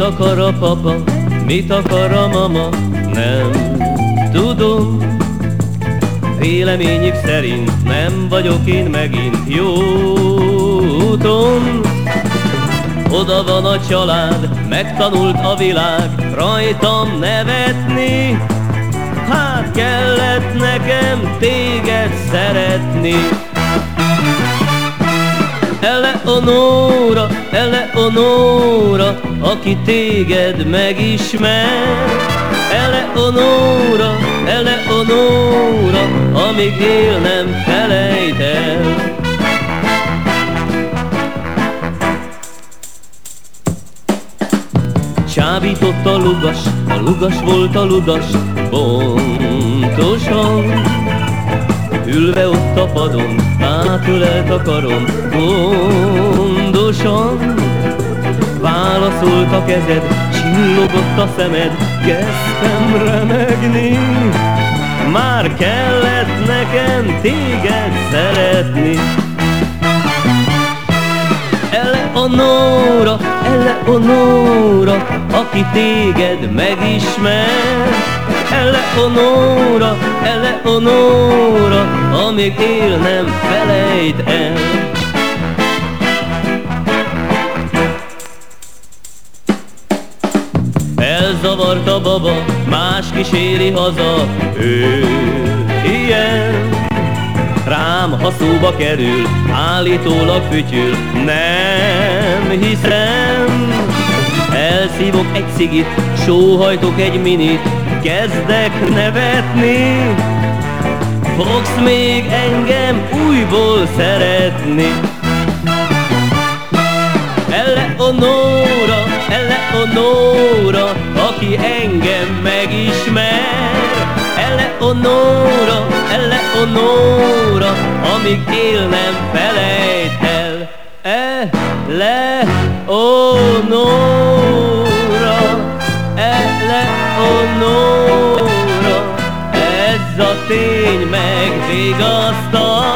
akar a papa, mit akar a mama, nem tudom. Véleményük szerint nem vagyok én megint jó úton. Oda van a család, megtanult a világ rajtam nevetni. Hát kellett nekem téged szeretni. Eleonóra, aki téged megismer. Eleonóra, amíg él nem felejt el. Csábított a lugas volt a ludas, pontosan. Ülve ott a padon, átölelt a karom, gondosan. Válaszolt a kezed, csillogott a szemed, kezdtem remegni. Már kellett nekem téged szeretni. Eleonóra, aki téged megismer. Eleonóra, amíg él nem felejt el. Elzavart a baba, más kíséri haza, ő ilyen. Rám, ha szóba kerül, állítólag fütyül, nem hiszem. Elszívok egy cigit, sóhajtok egy minit, kezdek nevetni. Fogsz még engem újból szeretni. Eleonóra, aki engem megismer. Eleonóra, amíg él nem felejt el. Eleonóra, ez a tény megvigasztal.